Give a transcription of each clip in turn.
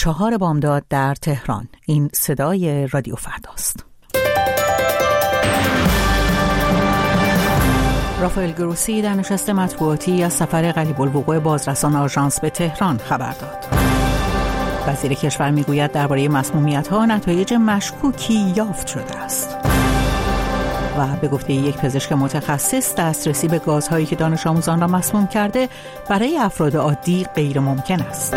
4 بامداد در تهران. این صدای رادیو فرداست. رافائل گروسی در نشست مطبوعاتی از سفر قریب الوقوع بازرسان آژانس به تهران خبر داد. وزیر کشور میگوید درباره مسمومیت‌ها نتایج مشکوکی یافت شده است. و به گفته یک پزشک متخصص دسترسی به گازهایی که دانش آموزان را مسموم کرده برای افراد عادی غیر ممکن است.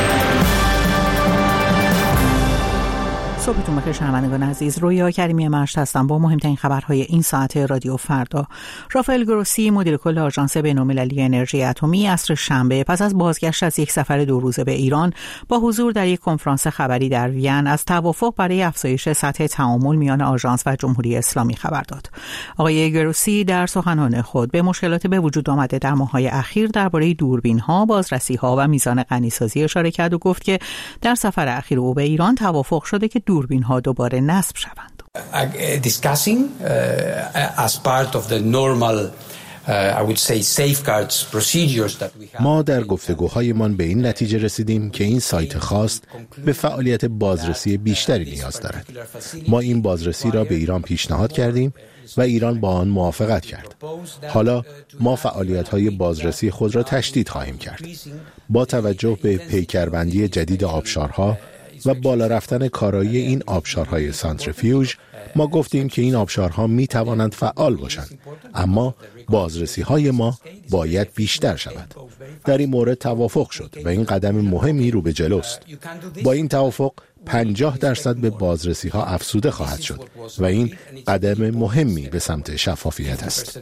صبحتون بخیر شنوندگان عزیز، رویا کریمی مشت هستم با مهمترین خبرهای این ساعت رادیو فردا. رافائل گروسی مدیر کل آژانس بین‌المللی انرژی اتمی عصر شنبه پس از بازگشت از یک سفر 2 روزه به ایران با حضور در یک کنفرانس خبری در وین از توافق برای افزایش سطح تعامل میان آژانس و جمهوری اسلامی خبر داد. آقای گروسی در سخنان خود به مشکلات به وجود آمده در ماه‌های اخیر درباره دوربین‌ها، بازرسی‌ها و میزان غنی‌سازی اشاره کرد و گفت که در سفر اخیر او به ایران توافق شده که دوربین ها دوباره نصب شوند. Discussing as part of the normal I would say safeguards procedures that we have. ما در گفتگوهایمان به این نتیجه رسیدیم که این سایت خاص به فعالیت بازرسی بیشتری نیاز دارد. ما این بازرسی را به ایران پیشنهاد کردیم و ایران با آن موافقت کرد. حالا ما فعالیت‌های بازرسی خود را تشدید خواهیم کرد. با توجه به پیکربندی جدید آبشارها و بالا رفتن کارایی این آبشارهای سانتریفیوژ، ما گفتیم که این آبشارها می توانند فعال باشند، اما بازرسی‌های ما باید بیشتر شود. در این مورد توافق شد و این قدم مهمی رو به جلوست. با این توافق 50% به بازرسی‌ها افزوده خواهد شد و این قدم مهمی به سمت شفافیت است.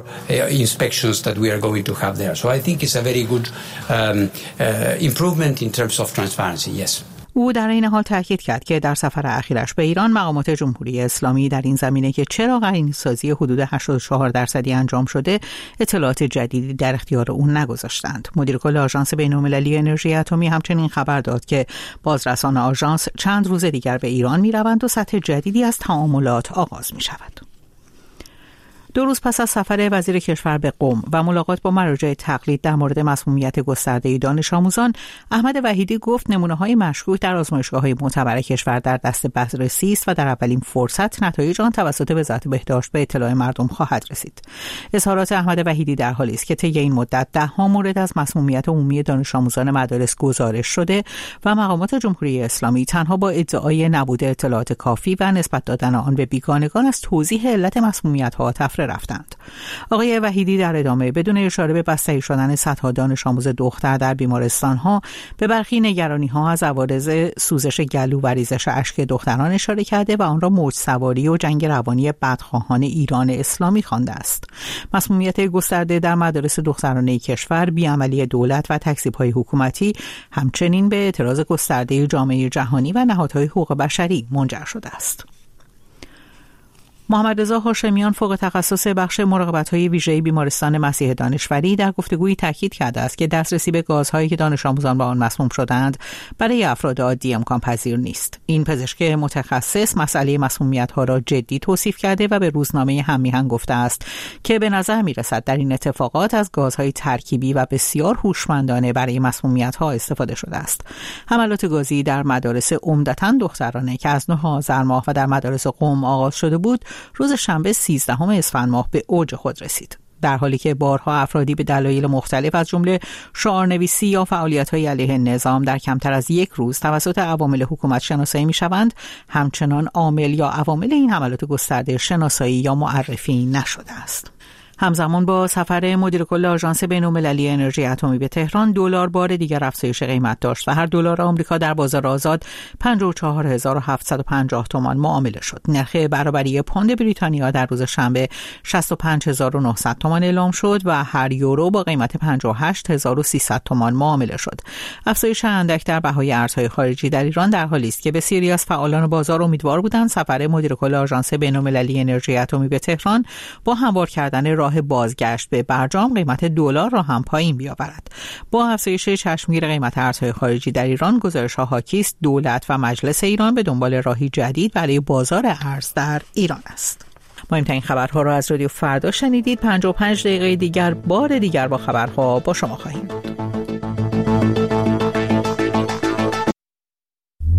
او در این حال تاکید کرد که در سفر اخیرش به ایران مقامات جمهوری اسلامی در این زمینه که چرا غنی‌سازی حدود 84% انجام شده اطلاعات جدیدی در اختیار او نگذاشتند. مدیر کل آژانس بین‌المللی انرژی اتمی همچنین خبر داد که بازرسان آژانس چند روز دیگر به ایران می‌روند و سطح جدیدی از تعاملات آغاز می‌شود. 2 روز پس از سفر وزیر کشور به قم و ملاقات با مراجع تقلید در مورد مسمومیت گسترده دانش آموزان، احمد وحیدی گفت نمونه‌های مشکوک در آزمایشگاه‌های معتبر کشور در دست بررسی است و در اولین فرصت نتایج آن توسط وزارت بهداشت به اطلاع مردم خواهد رسید. اظهارات احمد وحیدی در حالی است که طی این مدت 10 مورد از مسمومیت عمومی دانش آموزان مدارس گزارش شده و مقامات جمهوری اسلامی تنها با ادعای نبود اطلاعات کافی و نسبت دادن آن به بیگانگان از توضیح علت مسمومیت‌ها رفتند. آقای وحیدی در ادامه بدون اشاره به بستری شدن صدها دانش آموز دختر در بیمارستان‌ها به برخی نگرانی‌ها از عوارض سوزش گلو و ریزش اشک دختران اشاره کرده و آن را موج سواری و جنگ روانی بدخواهان ایران اسلامی خوانده است. مسمومیت گسترده در مدارس دخترانه کشور، بی‌عملی دولت و تکذیب‌های حکومتی همچنین به اعتراض گسترده جامعه جهانی و نهادهای حقوق بشری منجر شده است. محمد رضا هاشمیان فوق تخصص بخش مراقبت‌های ویژه بیمارستان مسیح دانشوری در گفتگویی تاکید کرده است که دسترسی به گازهایی که دانش آموزان با آن مسموم شدند برای افراد عادی امکان پذیر نیست. این پزشک متخصص مسئله مسمومیت‌ها را جدی توصیف کرده و به روزنامه هم‌میهن گفته است که به نظر می‌رسد در این اتفاقات از گازهای ترکیبی و بسیار هوشمندانه برای مسمومیت‌ها استفاده شده است. حملات گازی در مدارس عمدتاً دخترانه که از 9 آذر ماه و در مدارس قم آغاز شده بود، روز شنبه 13 اسفند ماه به اوج خود رسید. در حالی که بارها افرادی به دلایل مختلف از جمله شعارنویسی یا فعالیت‌های علیه نظام در کمتر از 1 روز توسط عوامل حکومت شناسایی می‌شوند، همچنان عامل یا عوامل این حملات گسترده شناسایی یا معرفی نشده است. همزمان با سفر مدیر کل آژانس بین‌المللی انرژی اتمی به تهران، دلار بار دیگر افزایش قیمت داشت و هر دلار آمریکا در بازار آزاد 54750 تومان معامله شد. نرخ برابری پوند بریتانیا در روز شنبه 65900 تومان اعلام شد و هر یورو با قیمت 58300 تومان معامله شد. افزایش اندک در بهای ارزهای خارجی در ایران در حالی است که بسیاری از فعالان بازار امیدوار بودند سفر مدیر کل آژانس بین‌المللی انرژی اتمی به تهران با هموار کردن راه بازگشت به برجام قیمت دلار را هم پایین بیاورد. با افزایش چشمگیر قیمت ارزهای خارجی در ایران، گزارش‌ها حاکی است دولت و مجلس ایران به دنبال راهی جدید برای بازار ارز در ایران است. مهمترین خبرها را از رادیو فردا شنیدید. 55 دقیقه دیگر بار دیگر با خبرها با شما خواهیم بود.